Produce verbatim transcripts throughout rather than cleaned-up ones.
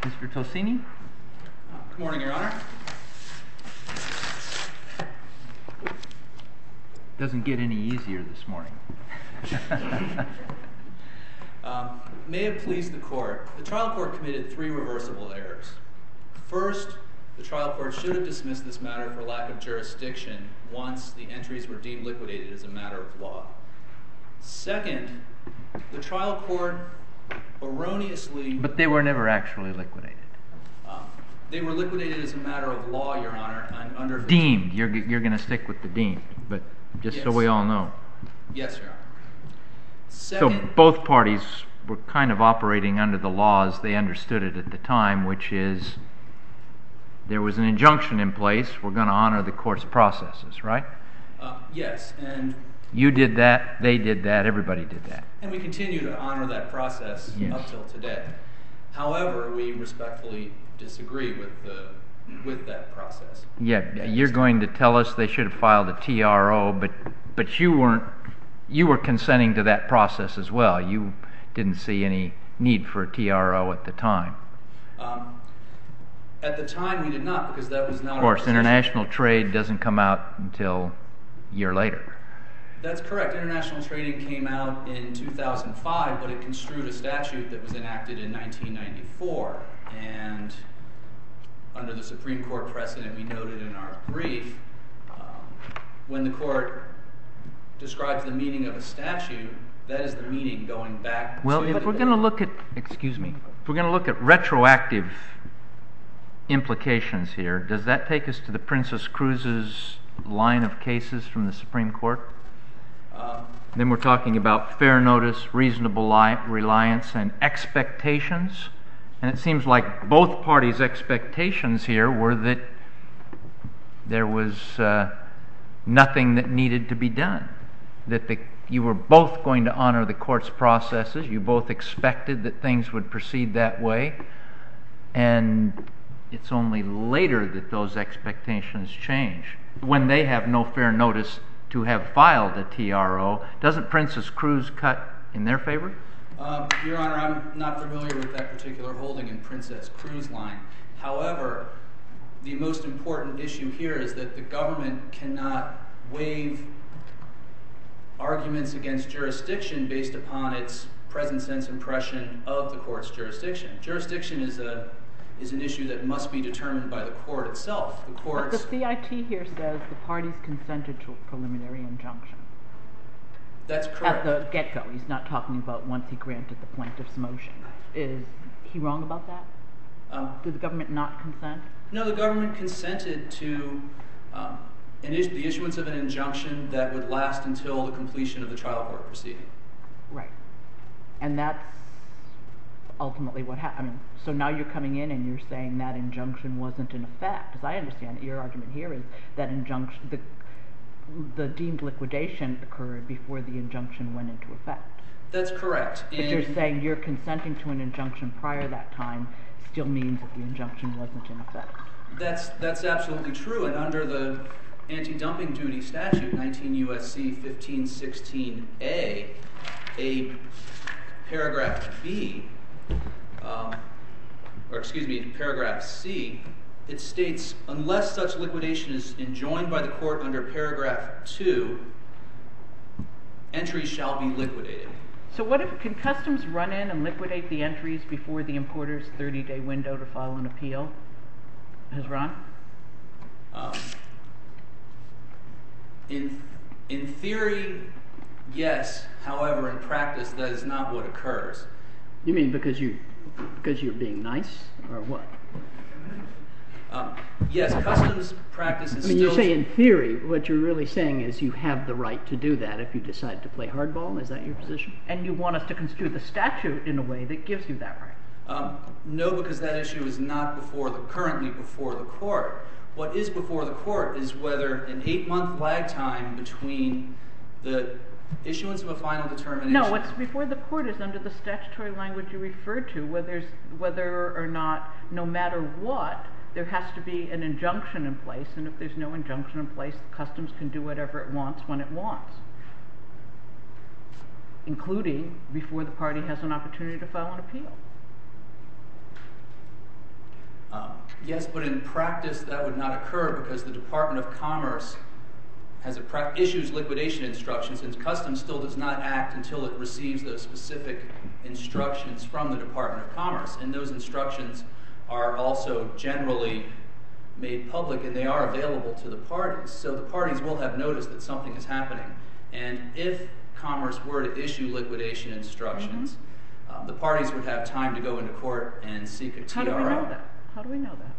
Mister Tosini? Good morning, Your Honor. Doesn't get any easier this morning. um, may it please the court, the trial court committed three reversible errors. First, the trial court should have dismissed this matter for lack of jurisdiction once the entries were deemed liquidated as a matter of law. Second, the trial court erroneously... But they were never actually liquidated. Um, they were liquidated as a matter of law, Your Honor, and under... Deemed. You're, you're going to stick with the deemed, but just yes. so we all know. Yes, Your Honor. Second, so both parties were kind of operating under the law as they understood it at the time, which is there was an injunction in place. We're going to honor the court's processes, right? Uh, yes, and... You did that, they did that, everybody did that. And we continue to honor that process yes. up till today. However, we respectfully disagree with the with that process. Yeah, you're going to tell us they should have filed a T R O, but but you weren't. You were consenting to that process as well. You didn't see any need for a T R O at the time. Um, at the time, we did not, because that was not. Of course, our international trade doesn't come out until a year later. That's correct. International trading came out in two thousand five, but it construed a statute that was enacted in nineteen ninety-four. And under the Supreme Court precedent we noted in our brief, um, when the court describes the meaning of a statute, that is the meaning going back well, to... Well, if we're going to look at, excuse me, if we're going to look at retroactive implications here, does that take us to the Princess Cruz's line of cases from the Supreme Court? Um, then we're talking about fair notice, reasonable li- reliance, and expectations. And it seems like both parties' expectations here were that there was uh, nothing that needed to be done. That the, you were both going to honor the court's processes. You both expected that things would proceed that way. And it's only later that those expectations change. When they have no fair notice to have filed a T R O, doesn't Princess Cruz cut in their favor? Uh, Your Honor, I'm not familiar with that particular holding in Princess Cruz line. However, the most important issue here is that the government cannot waive arguments against jurisdiction based upon its present sense impression of the court's jurisdiction. Jurisdiction is a is an issue that must be determined by the court itself. The court's... But the C I T here says the parties consented to a preliminary injunction. That's correct. At the get-go. He's not talking about once he granted the plaintiff's motion. Is he wrong about that? Um, Did the government not consent? No, the government consented to um, an is- the issuance of an injunction that would last until the completion of the trial court proceeding. Right. And that's ultimately what happened. I mean, so now you're coming in and you're saying that injunction wasn't in effect. As I understand it, your argument here is that injunction, the, the deemed liquidation occurred before the injunction went into effect. That's correct. But and you're saying you're consenting to an injunction prior that time still means that the injunction wasn't in effect. That's that's absolutely true. And under the anti-dumping duty statute, nineteen U S C fifteen sixteen A, a paragraph B, um, or excuse me, paragraph C, it states, unless such liquidation is enjoined by the court under paragraph two, entries shall be liquidated. So what if, can customs run in and liquidate the entries before the importer's thirty-day window to file an appeal has run? Um, in in theory, yes. However, in practice, that is not what occurs. You mean because you because you're being nice, or what? Um, yes, customs practice is I mean, still... you say in theory. What you're really saying is you have the right to do that if you decide to play hardball. Is that your position? And you want us to construe the statute in a way that gives you that right? Um, no, because that issue is not before the currently before the court. What is before the court is whether an eight-month lag time between the issuance of a final determination... No, what's before the court is under the statutory language you referred to, whether, whether or not, no matter what, there has to be an injunction in place, and if there's no injunction in place, customs can do whatever it wants when it wants, including before the party has an opportunity to file an appeal. Yes, but in practice that would not occur because the Department of Commerce has a pra- issues liquidation instructions, and Customs still does not act until it receives those specific instructions from the Department of Commerce. And those instructions are also generally made public, and they are available to the parties. So the parties will have noticed that something is happening. And if Commerce were to issue liquidation instructions, mm-hmm. um, the parties would have time to go into court and seek a T R O. How do we know that? How do we know that?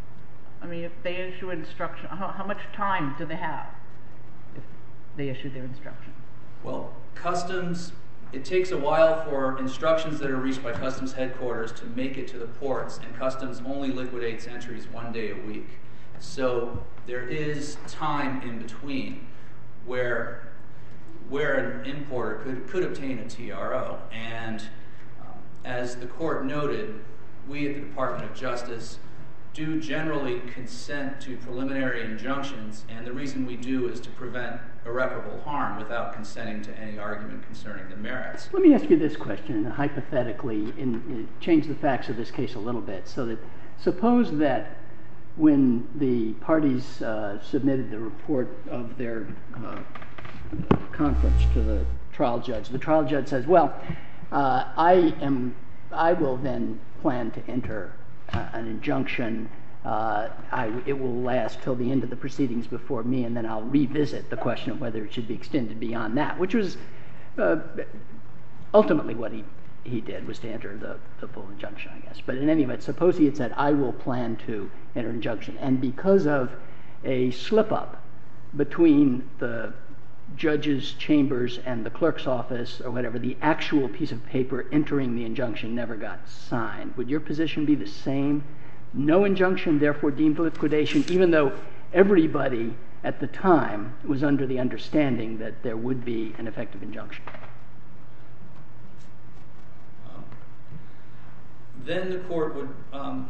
I mean, if they issue instruction, how, how much time do they have if they issue their instruction? Well, Customs, it takes a while for instructions that are reached by Customs headquarters to make it to the ports, and Customs only liquidates entries one day a week. So there is time in between where, where an importer could, could obtain a T R O. And um, as the court noted, we at the Department of Justice do generally consent to preliminary injunctions, and the reason we do is to prevent irreparable harm without consenting to any argument concerning the merits. Let me ask you this question, hypothetically, in, in, change the facts of this case a little bit, so that suppose that when the parties uh, submitted the report of their uh, conference to the trial judge, the trial judge says, well, uh, I am, I will then plan to enter uh, an injunction. Uh, I, it will last till the end of the proceedings before me, and then I'll revisit the question of whether it should be extended beyond that, which was uh, ultimately what he, he did, was to enter the, the full injunction, I guess. But in any event, suppose he had said, I will plan to enter an injunction, and because of a slip-up between the judge's chambers and the clerk's office or whatever, the actual piece of paper entering the injunction never got signed. Would your position be the same? No injunction, therefore deemed liquidation, even though everybody at the time was under the understanding that there would be an effective injunction? Um, then the court would, um,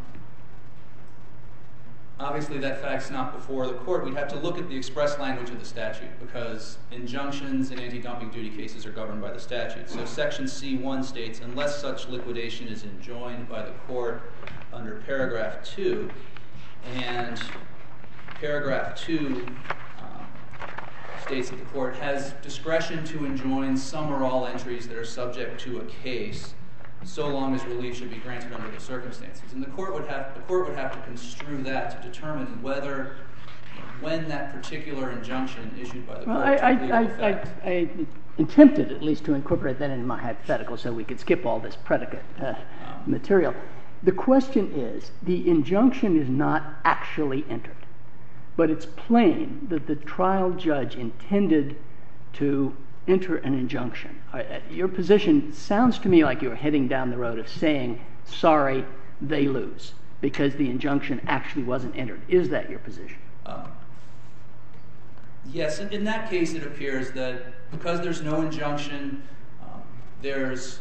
obviously that fact's not before the court. We'd have to look at the express language of the statute, because injunctions in anti-dumping duty cases are governed by the statute. So Section C one states, unless such liquidation is enjoined by the court under paragraph two, and paragraph two um, states that the court has discretion to enjoin some or all entries that are subject to a case, so long as relief should be granted under the circumstances. And the court would have the court would have to construe that to determine whether, when that particular injunction issued by the well, court I, took legal I, effect. I, I, I attempted at least to incorporate that into my hypothetical so we could skip all this predicate uh, um, material. The question is, the injunction is not actually entered, but it's plain that the trial judge intended to enter an injunction. Your position sounds to me like you're heading down the road of saying, sorry, they lose, because the injunction actually wasn't entered. Is that your position? Um, yes, in, in that case it appears that because there's no injunction, um, there's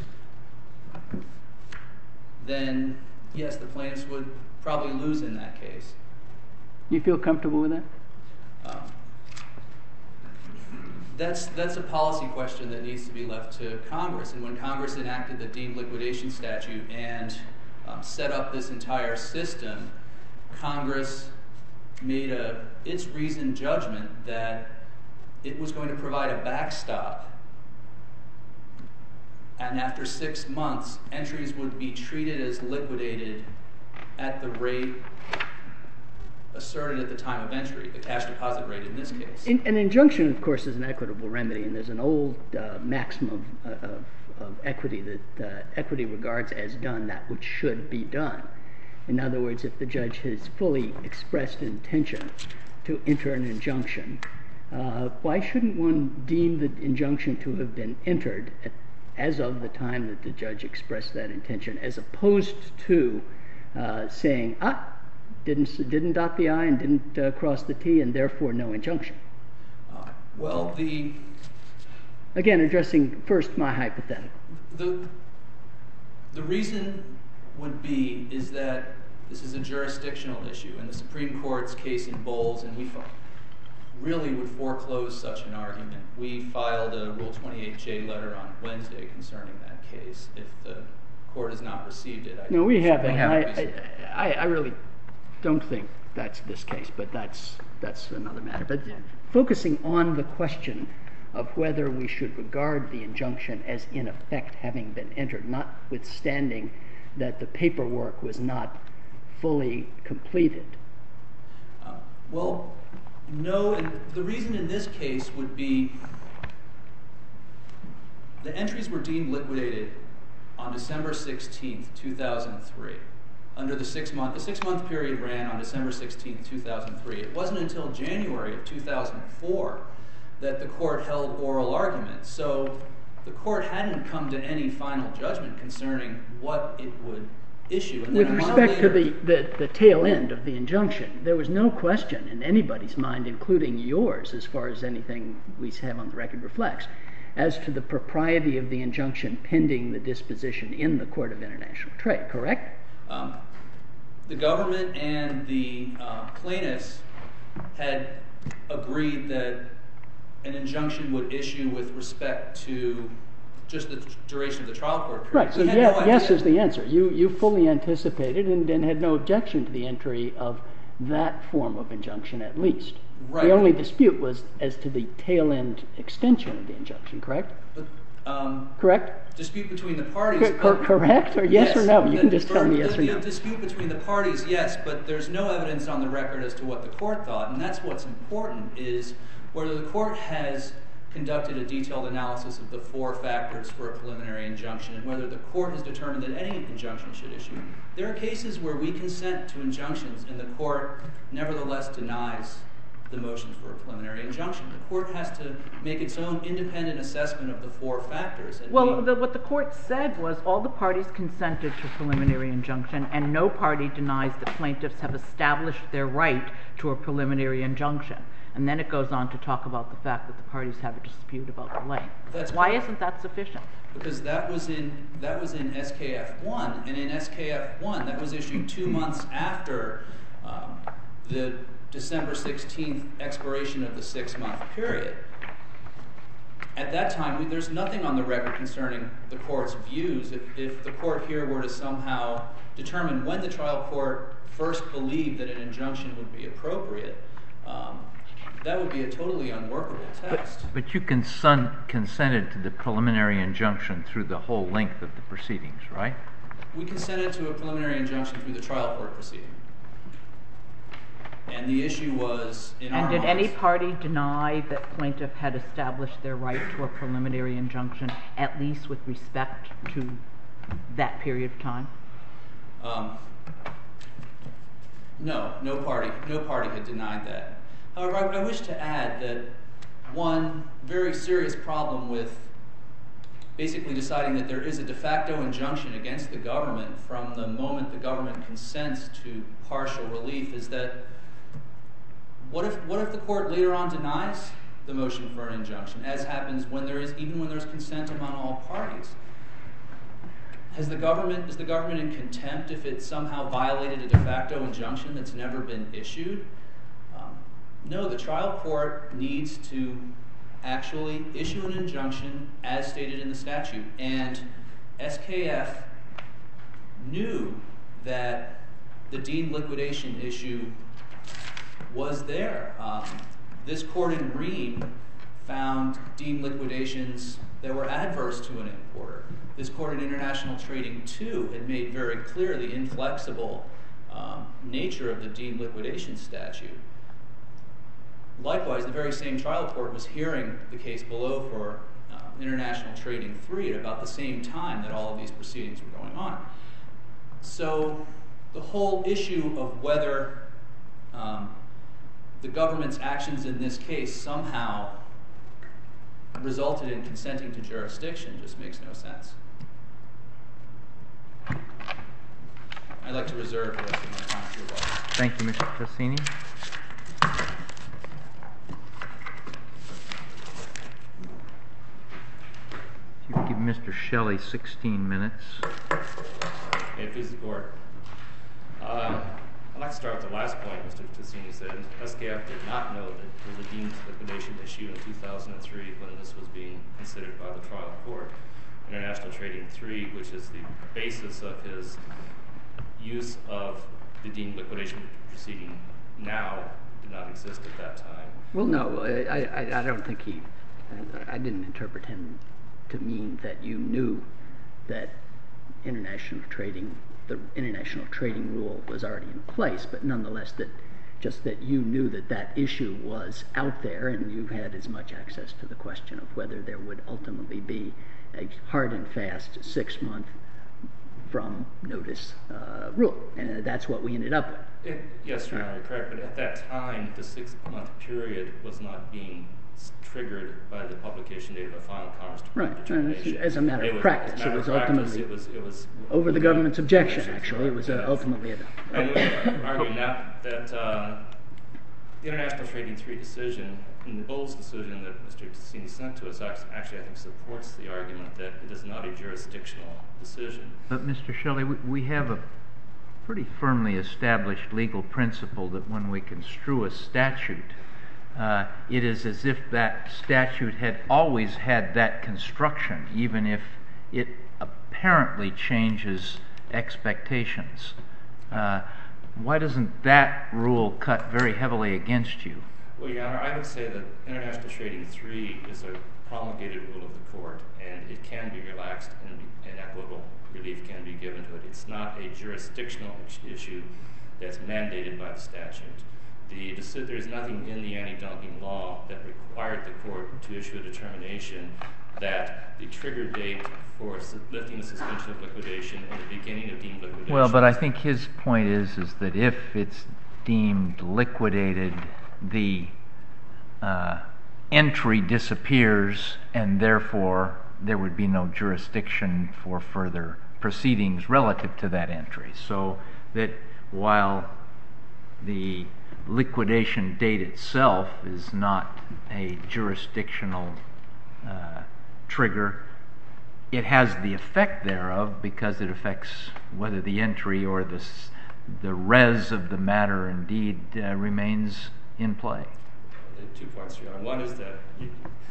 then, yes, the plaintiffs would probably lose in that case. You feel comfortable with that? Um, That's that's a policy question that needs to be left to Congress. And when Congress enacted the deemed liquidation statute and um, set up this entire system, Congress made a its reasoned judgment that it was going to provide a backstop. And after six months, entries would be treated as liquidated at the rate asserted at the time of entry, the cash deposit rate in this case. In, an injunction, of course, is an equitable remedy, and there's an old uh, maximum of, of, of equity that uh, equity regards as done that which should be done. In other words, if the judge has fully expressed an intention to enter an injunction, uh, why shouldn't one deem the injunction to have been entered at, as of the time that the judge expressed that intention, as opposed to uh, saying, ah, Didn't didn't dot the I and didn't uh, cross the T, and therefore no injunction? Uh, well, the again addressing first my hypothetical. The the reason would be is that this is a jurisdictional issue, and the Supreme Court's case in Bowles, and we really would foreclose such an argument. We filed a Rule twenty-eight J letter on Wednesday concerning that case. If the court has not received it, I no, we haven't. We I, haven't. I, I, I really don't think that's this case, but that's that's another matter. But focusing on the question of whether we should regard the injunction as in effect having been entered, notwithstanding that the paperwork was not fully completed. Uh, well, no, and the reason in this case would be the entries were deemed liquidated on December sixteenth, two thousand three. Under the six-month, the six-month period ran on December sixteenth, two thousand three. It wasn't until January of two thousand four that the court held oral arguments. So the court hadn't come to any final judgment concerning what it would issue. And With then a month respect to later, the, the, the tail end of the injunction, there was no question in anybody's mind, including yours, as far as anything we have on the record reflects, as to the propriety of the injunction pending the disposition in the Court of International Trade, correct? Um, the government and the uh, plaintiffs had agreed that an injunction would issue with respect to just the duration of the trial court period. Right, so We had yeah, no yes idea. is the answer. You, you fully anticipated and, and had no objection to the entry of that form of injunction, at least. Right. The only dispute was as to the tail end extension of the injunction, correct? But, um, Correct? dispute between the parties. Cor- cor- but- correct, or yes, or no? You the- can just tell for- me yes the, or no. The dispute between the parties, yes, but there's no evidence on the record as to what the court thought, and that's what's important, is whether the court has conducted a detailed analysis of the four factors for a preliminary injunction, and whether the court has determined that any injunction should issue. There are cases where we consent to injunctions, and the court nevertheless denies the motion for a preliminary injunction. The court has to make its own independent assessment of the four factors. And Well, we, the, what the court said was all the parties consented to preliminary injunction, and no party denies that plaintiffs have established their right to a preliminary injunction. And then it goes on to talk about the fact that the parties have a dispute about the length. That's Why correct. isn't that sufficient? because that was in that was in S K F one, and in S K F one that was issued two months after um, the December sixteenth expiration of the six-month period. At that time, we, there's nothing on the record concerning the court's views. If, if the court here were to somehow determine when the trial court first believed that an injunction would be appropriate, um, that would be a totally unworkable test. But, but you consen- consented to the preliminary injunction through the whole length of the proceedings, right? We consented to a preliminary injunction through the trial court proceeding. And the issue was, in our And did minds, any party deny that plaintiff had established their right to a preliminary injunction, at least with respect to that period of time? Um, no, no party, no party had denied that. However, I, I wish to add that one very serious problem with basically deciding that there is a de facto injunction against the government from the moment the government consents to partial relief is that what if what if the court later on denies the motion for an injunction, as happens when there is even when there's consent among all parties? Has the government is the government in contempt if it somehow violated a de facto injunction that's never been issued? Um, no, the trial court needs to actually issue an injunction as stated in the statute, and S K F knew that the deemed liquidation issue was there. Um, this court in Ream found deemed liquidations that were adverse to an importer. This court in International Trading two had made very clear the inflexible um, nature of the deemed liquidation statute. Likewise, the very same trial court was hearing the case below for uh, International Trading three at about the same time that all of these proceedings were going on. So the whole issue of whether um, the government's actions in this case somehow resulted in consenting to jurisdiction just makes no sense. I'd like to reserve the rest of my time for rebuttal. Thank you, Mister Cassini. You give Mister Shelley sixteen minutes. Hey, please the court. Uh, I'd like to start with the last point Mister Cassini said. S K F did not know that there was a deemed liquidation issue in two thousand three when this was being considered by the trial court. International Trading three, which is the basis of his use of the deemed liquidation proceeding now did not exist at that time. Well, no, I, I, I don't think he, I didn't interpret him to mean that you knew that international trading, the international trading rule was already in place, but nonetheless that just that you knew that that issue was out there and you had as much access to the question of whether there would ultimately be a hard and fast six-month from notice uh, rule. And that's what we ended up with. It, yes, Your Honor, you're correct, but at that time, the six-month period was not being triggered by the publication date of a final Commerce Right. determination. As a matter of it practice, was, it was practice, ultimately it was, it was over the government's objection, actually. It was uh, ultimately adopted. And we argue now that uh, the International Trading three decision, and the Bowles decision that Mister Ticini sent to us, actually I think supports the argument that it is not a jurisdictional decision. But Mister Shelley, we, we have a pretty firmly established legal principle that when we construe a statute, uh, it is as if that statute had always had that construction, even if it apparently changes expectations. Uh, why doesn't that rule cut very heavily against you? Well, Your Honor, I would say that International Trading three is a promulgated rule of the court, and it can be relaxed and, and equitable relief can be given to it. It's not a jurisdictional issue that's mandated by the statute. The, there's nothing in the anti-dumping law that required the court to issue a determination that the trigger date for lifting the suspension of liquidation and the beginning of deemed liquidation. Well, but I think his point is is that if it's deemed liquidated, the uh, entry disappears, and therefore there would be no jurisdiction for further proceedings relative to that entry. So that while the liquidation date itself is not a jurisdictional uh, trigger, it has the effect thereof because it affects whether the entry or the, the res of the matter indeed uh, remains in play. Two points, Your Honor. One is that you,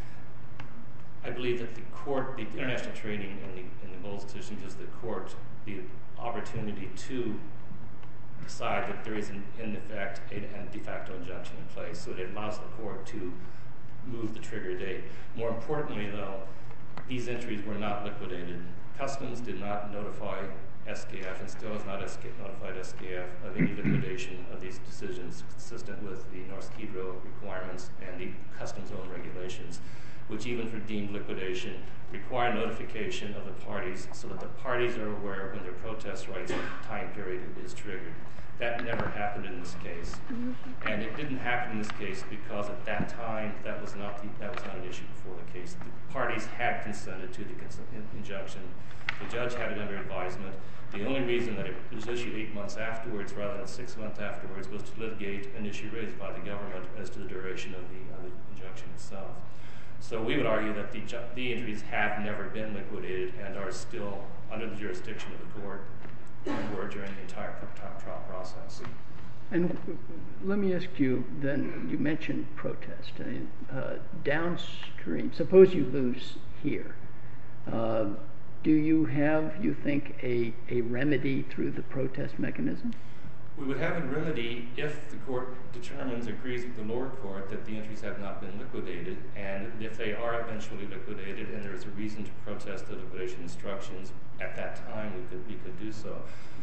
I believe that the court, the international trading in the, in the Bowles decision gives the court the opportunity to decide that there is, an, in effect, a, a de facto injunction in place, so it allows the court to move the trigger date. More importantly, though, these entries were not liquidated. Customs did not notify S K F and still has not notified S K F of any liquidation of these decisions consistent with the Norsk-Hydro requirements and the customs own regulations, which even for deemed liquidation require notification of the parties so that the parties are aware when their protest rights time period is triggered. That never happened in this case, and it didn't happen in this case because at that time that was not the, that was not an issue before the case. The parties had consented to the cons- injunction. The judge had it under advisement. The only reason that it was issued eight months afterwards rather than six months afterwards was to litigate an issue raised by the government as to the duration of the, of the injunction itself. So we would argue that the, ju- the entries have never been liquidated and are still under the jurisdiction of the court and were during the entire trial process. And let me ask you then, you mentioned protest. I mean, uh, downstream, suppose you lose here. Uh, do you have, you think, a, a remedy through the protest mechanism? We would have a remedy if the court determines, agrees with the lower court that the entries have not been liquidated, and if they are eventually liquidated and there is a reason to protest the liquidation instructions, at that time we could we could do so.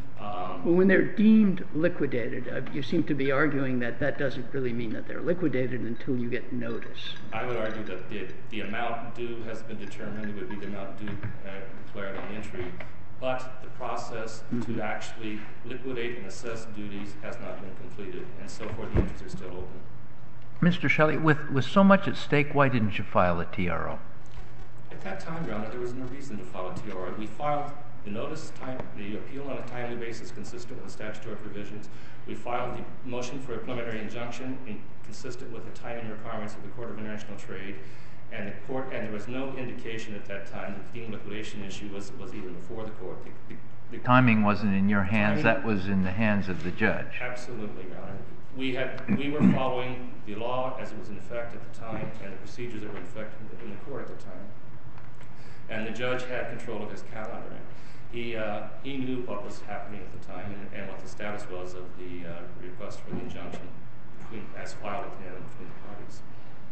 Um, well, when they're deemed liquidated, uh, you seem to be arguing that that doesn't really mean that they're liquidated until you get notice. I would argue that the, the amount due has been determined. It would be the amount due uh, declared on the entry. But the process mm-hmm. to actually liquidate and assess duties has not been completed, and so forth. The entries are still open. Mister Shelley, with, with so much at stake, why didn't you file a T R O? At that time, Your Honor, there was no reason to file a T R O. We filed the notice, time, the appeal on a timely basis consistent with the statutory provisions. We filed the motion for a preliminary injunction in, consistent with the timing requirements of the Court of International Trade. And the court, and there was no indication at that time that the deemed liquidation issue was, was even before the court. The, the, the timing wasn't in your hands; timing, that was in the hands of the judge. Absolutely, Your Honor. We had, we were following the law as it was in effect at the time, and the procedures that were in effect in the court at the time. And the judge had control of his calendar. He, uh, he knew what was happening at the time and, and what the status was of the uh, request for the injunction between, as filed at the end between the parties.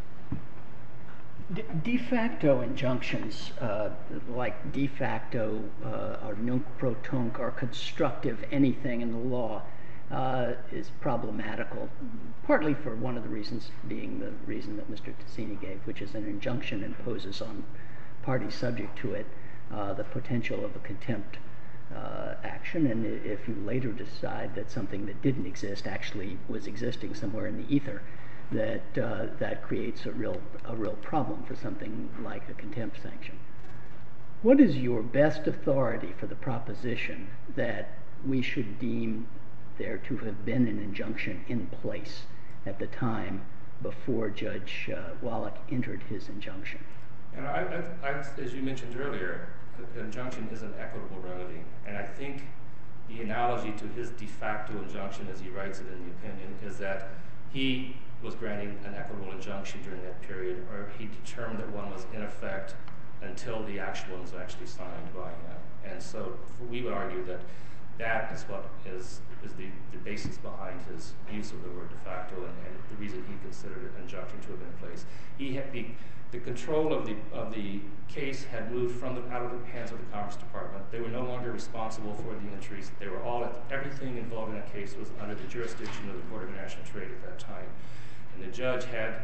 De, de facto injunctions, uh, like de facto uh, or nunc pro tunc or constructive anything in the law, uh, is problematical, partly for one of the reasons being the reason that Mister Ticini gave, which is an injunction imposes on parties subject to it uh, the potential of a contempt uh, action, and if you later decide that something that didn't exist actually was existing somewhere in the ether, that uh, that creates a real a real problem for something like a contempt sanction. What is your best authority for the proposition that we should deem there to have been an injunction in place at the time before Judge uh, Wallach entered his injunction? And I, I, I, as you mentioned earlier, the injunction is an equitable remedy, and I think the analogy to his de facto injunction, as he writes it in the opinion, is that he was granting an equitable injunction during that period, or he determined that one was in effect until the actual one was actually signed by him. And so we would argue that that is what is, is the, the basis behind his use of the word de facto, and, and the reason he considered an injunction to have been in place. He had the, the control of the, of the case had moved from the, out of the hands of the Commerce Department. They were no longer responsible for the entries. They were all, everything involved in that case was under the jurisdiction of the Court of International Trade at that time. And the judge had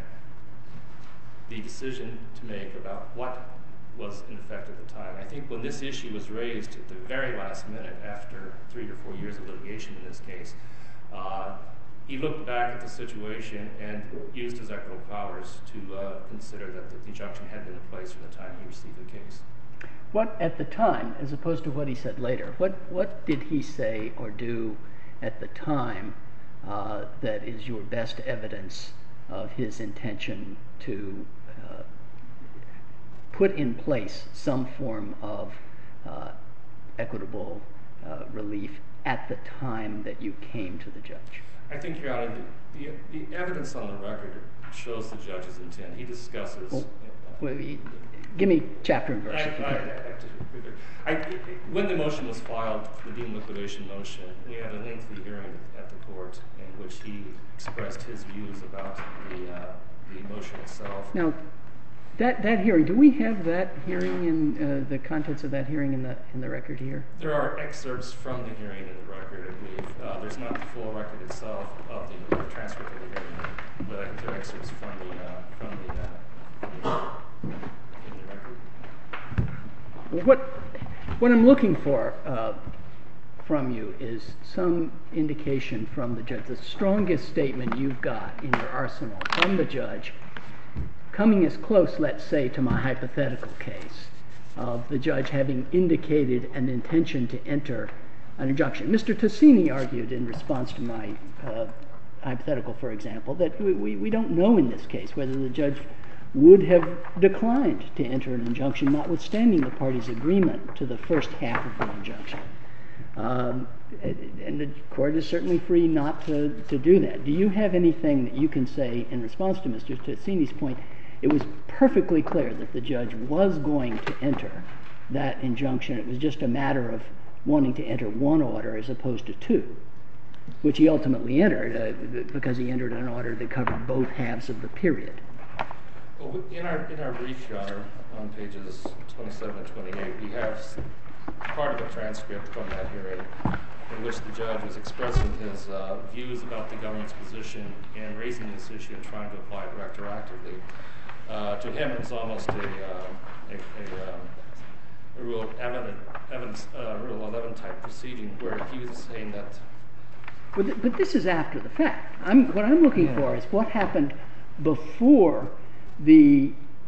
the decision to make about what was in effect at the time. I think when this issue was raised at the very last minute, after three or four years of litigation in this case, uh, he looked back at the situation and used his equitable powers to uh, consider that the injunction had been in place from the time he received the case. What, at the time, as opposed to what he said later, what, what did he say or do at the time uh, that is your best evidence of his intention to uh, put in place some form of uh, equitable uh, relief at the time that you came to the judge? I think, Your Honor, the, the, the evidence on the record shows the judge's intent. He discusses... Well, well, give me chapter and verse. I, I, I, I, when the motion was filed, the deemed liquidation motion, we had a lengthy hearing at the court in which he expressed his views about the, uh, the motion itself. Now, that, that hearing, do we have that hearing in uh, the contents of that hearing in the in the record here? There are excerpts from the hearing in the record, I believe. Uh, there's not the full record itself of the uh, transcript of the hearing, but I think there are excerpts from the uh, from the, uh, the in the record. Well, what what I'm looking for uh, from you is some indication from the judge. The strongest statement you've got in your arsenal from the judge, coming as close, let's say, to my hypothetical case of the judge having indicated an intention to enter an injunction. Mister Ticini argued in response to my uh, hypothetical, for example, that we, we, we don't know in this case whether the judge would have declined to enter an injunction, notwithstanding the parties' agreement to the first half of the injunction. Um, and the court is certainly free not to, to do that. Do you have anything that you can say in response to Mister Ticini's point? It was perfectly clear that the judge was going to enter that injunction. It was just a matter of wanting to enter one order as opposed to two, which he ultimately entered uh, because he entered an order that covered both halves of the period. Well, in our in our brief, Your Honor, on pages twenty-seven and twenty-eight, we have part of a transcript from that hearing in which the judge was expressing his uh, views about the government's position in raising this issue and trying to apply it retroactively. Uh, to him, it was almost a, uh, a, a, um, a Rule eleven, evidence, uh, Rule eleven type proceeding where he was saying that. But, th- but this is after the fact. I'm, what I'm looking yeah. for is what happened before the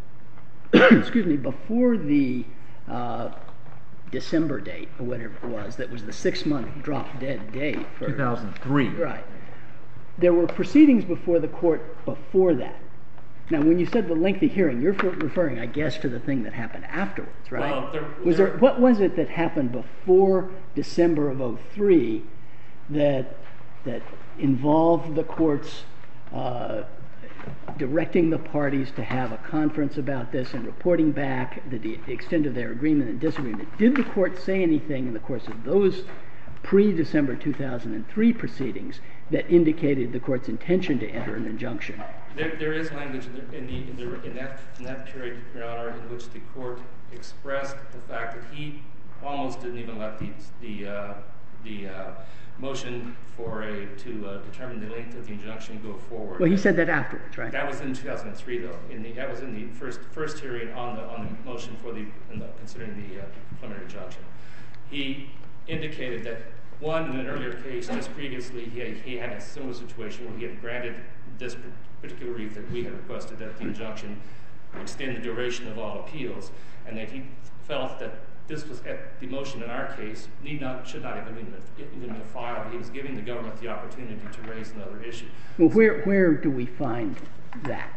excuse me before the uh, December date or whatever it was. That was the six-month drop-dead date for two thousand three. Right. There were proceedings before the court before that. Now, when you said the lengthy hearing, you're referring, I guess, to the thing that happened afterwards, right? Well, there, was there, there, what was it that happened before December of oh three that that involved the court's uh, directing the parties to have a conference about this and reporting back the, the extent of their agreement and disagreement. Did the court say anything in the course of those pre-December two thousand three proceedings that indicated the court's intention to enter an injunction? There, there is language in, the, in, the, in, the, in, that, in that period, Your Honor, in which the court expressed the fact that he almost didn't even let the the uh, the uh, motion for a to uh, determine the length of the injunction go forward. Well, he said that afterwards, right? That was in two thousand three, though. In the, that was in the first first hearing on the on the motion for the, in the considering the uh, preliminary injunction. He indicated that one, in an earlier case, just previously, he had, he had a similar situation where he had granted this particular relief that we had requested, that the injunction extend the duration of all appeals, and that he felt that this was at the motion in our case need not should not have been even been filed. He was giving the government the opportunity to raise another issue. Well, where where do we find that?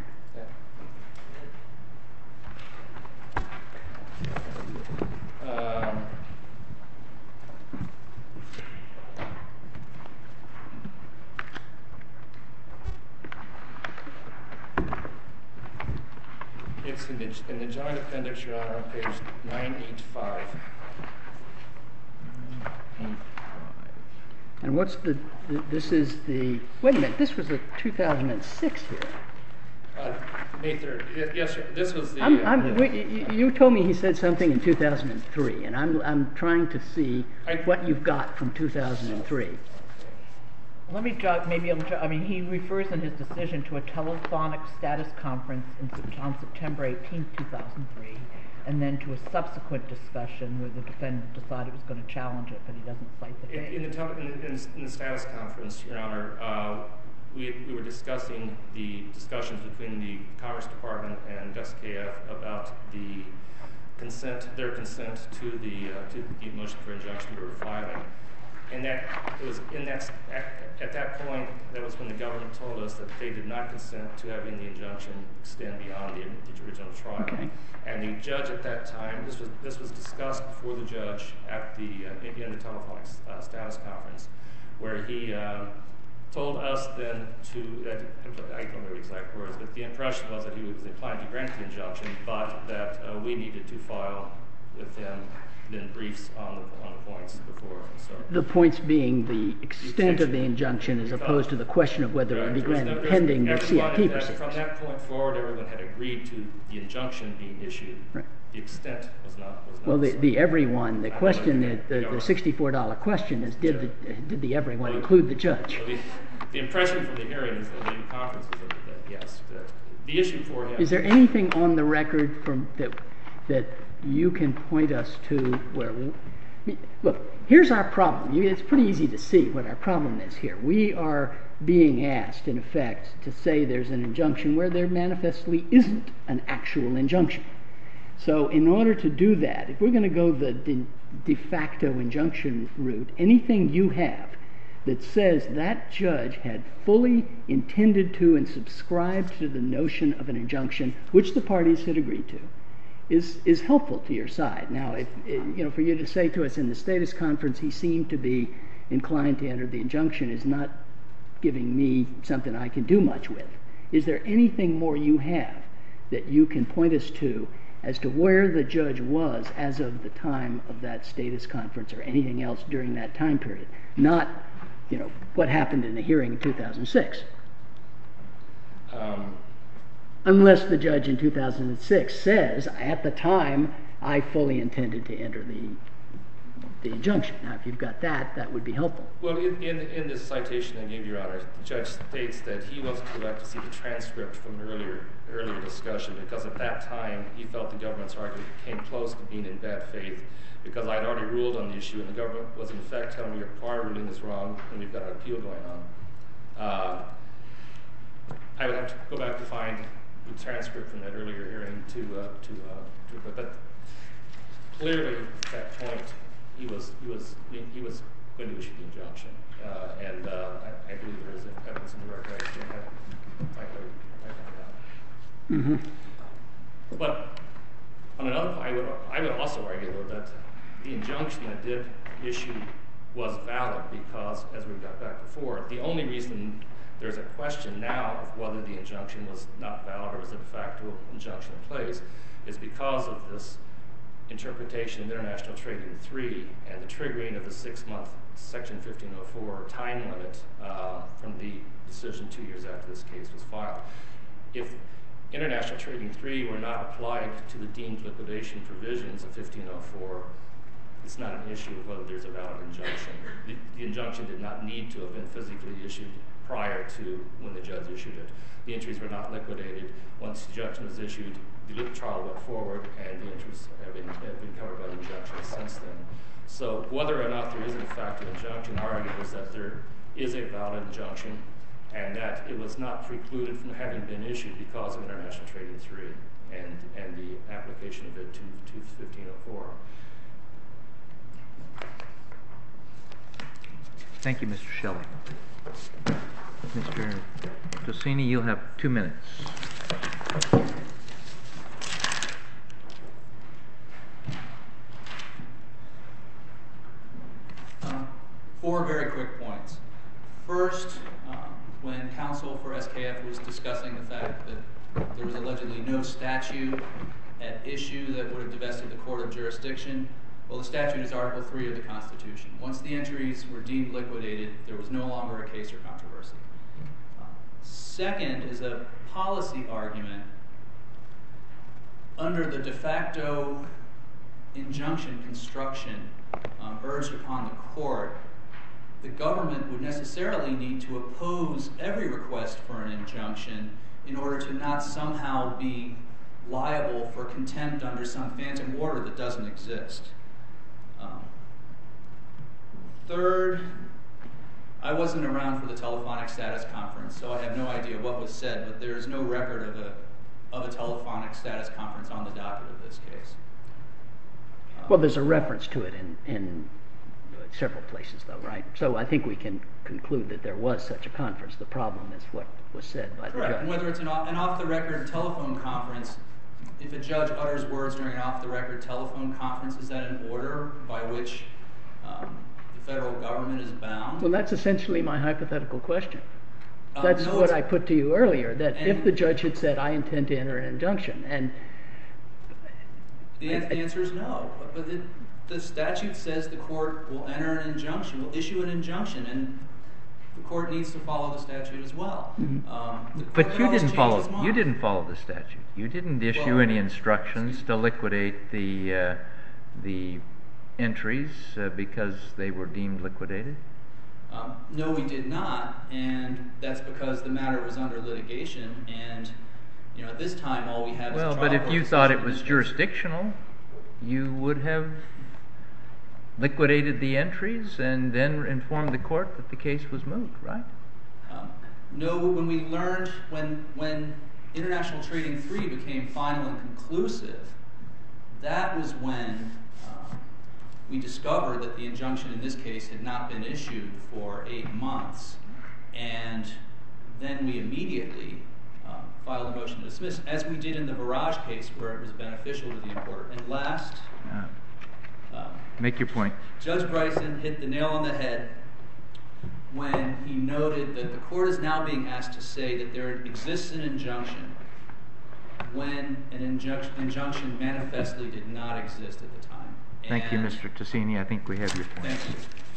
Yeah. Um, It's in the, in the joint appendix, Your Honor, on page nine eighty-five. And what's the, the, this is the, wait a minute, this was a two thousand six hearing. Uh, May third. Yes, sir. This was the... I'm, uh, I'm, wait, you, you told me he said something in two thousand three, and I'm, I'm trying to see I, what you've got from two thousand three. Let me jog, maybe I'm, I mean, he refers in his decision to a telephonic status conference in, on September eighteenth, two thousand three, and then to a subsequent discussion where the defendant decided it was going to challenge it, but he doesn't cite the date. In, in, the, tele, in, in, in the status conference, Your Honor, uh, we, we were discussing the discussions between the Commerce Department and S K F about the consent, their consent to the, uh, to the motion for injunction we were filing. And that it was in that at, at that point, that was when the government told us that they did not consent to having the injunction extend beyond the, the original trial. Okay. And the judge at that time, this was this was discussed before the judge at the uh, in, in the telephonic uh, status conference, where he uh, told us then to that I don't remember the exact words, but the impression was that he was inclined to grant the injunction, but that uh, we needed to file with them then briefs on the, on the points before. So The points being the extent of the injunction as opposed to the question of whether it would be granted no, pending the C I T proceedings. From that point forward, everyone had agreed to the injunction being issued. Right. The extent was not. Was not well, the, the everyone, the I question, the, the, the sixty-four dollar question is, did yeah. the did the everyone well, include the judge? Well, the, the impression from the hearing is that the conference was that, that yes, that the issue for him. Is there anything on the record from that that you can point us to where, look, here's our problem. It's pretty easy to see what our problem is here. We are being asked, in effect, to say there's an injunction where there manifestly isn't an actual injunction. So in order to do that, if we're going to go the de, de facto injunction route, anything you have that says that judge had fully intended to and subscribed to the notion of an injunction, which the parties had agreed to, is is helpful to your side. Now, if you know, for you to say to us in the status conference he seemed to be inclined to enter the injunction is not giving me something I can do much with. Is there anything more you have that you can point us to as to where the judge was as of the time of that status conference or anything else during that time period? Not, you know, what happened in the hearing in two thousand six. Um. Unless the judge in two thousand six says, at the time, I fully intended to enter the the injunction. Now, if you've got that, that would be helpful. Well, in in, in this citation I gave Your Honor, the judge states that he wasn't allowed to see the transcript from an earlier earlier discussion because at that time he felt the government's argument came close to being in bad faith because I'd already ruled on the issue and the government was in effect telling me your prior ruling is wrong and we've got an appeal going on. Uh, I would have to go back to find the transcript from that earlier hearing to uh, to, uh, to but clearly at that point he was he was he was going to issue the injunction uh, and uh, I, I believe there is evidence in the record I can find that. Mm-hmm. But on another point, I would I would also argue though that the injunction that did issue was valid because as we got back before the only reason There's a question now of whether the injunction was not valid or was a de facto injunction in place, is because of this interpretation of International Trading three and the triggering of the six-month Section fifteen oh four time limit uh, from the decision two years after this case was filed. If International Trading three were not applied to the deemed liquidation provisions of fifteen oh four, it's not an issue of whether there's a valid injunction. The, the injunction did not need to have been physically issued prior to when the judge issued it. The entries were not liquidated. Once the injunction was issued, the trial went forward, and the interests have been, have been covered by the injunction since then. So whether or not there is a de facto injunction, our argument is that there is a valid injunction, and that it was not precluded from having been issued because of International Trading three and, and the application of it to, to fifteen oh four. Thank you, Mister Shelley. Mister Tosini, you'll have two minutes. Uh, four very quick points. First, uh, when counsel for S K F was discussing the fact that there was allegedly no statute at issue that would have divested the court of jurisdiction, well, the statute is Article three of the Constitution. Once the entries were deemed liquidated, there was no longer a case or controversy. Uh, second is a policy argument. Under the de facto injunction construction um, urged upon the court, the government would necessarily need to oppose every request for an injunction in order to not somehow be liable for contempt under some phantom order that doesn't exist. Um, third, I wasn't around for the telephonic status conference, so I have no idea what was said, but there is no record of a, of a telephonic status conference on the docket of this case. Um, Well, there's a reference to it in, in several places, though, right? So I think we can conclude that there was such a conference. The problem is what was said by the Correct. judge. And whether it's an, off, an off-the-record telephone conference, if a judge utters words during an off-the-record telephone conference, is that an order by which um, the federal government is bound? Well, that's essentially my hypothetical question. Um, That's no, what I put to you earlier, that if and- the judge had said, I intend to enter an injunction, and The, an- the answer is no. But, but it, the statute says the court will enter an injunction, will issue an injunction, and the court needs to follow the statute as well. Mhm. Um, the court But can you always didn't change follow. its mind. You didn't follow the statute. You didn't issue Well, any instructions to liquidate the uh, the entries uh, because they were deemed liquidated. Um, no, we did not, and that's because the matter was under litigation, and you know at this time all we have is a Well, trial but if court you thought it decision in was this case. jurisdictional, you would have liquidated the entries and then informed the court that the case was moot, right? Um, no, when we learned, when when International Trading three became final and conclusive, that was when um, we discovered that the injunction in this case had not been issued for eight months, and then we immediately um, filed a motion to dismiss, as we did in the Barrage case where it was beneficial to the importer. And last, Uh, um, make your point. Judge Bryson hit the nail on the head when he noted that the court is now being asked to say that there exists an injunction when an injunction, injunction manifestly did not exist at the time. Thank you, And- Mister Tosini. I think we have your point. Thank you.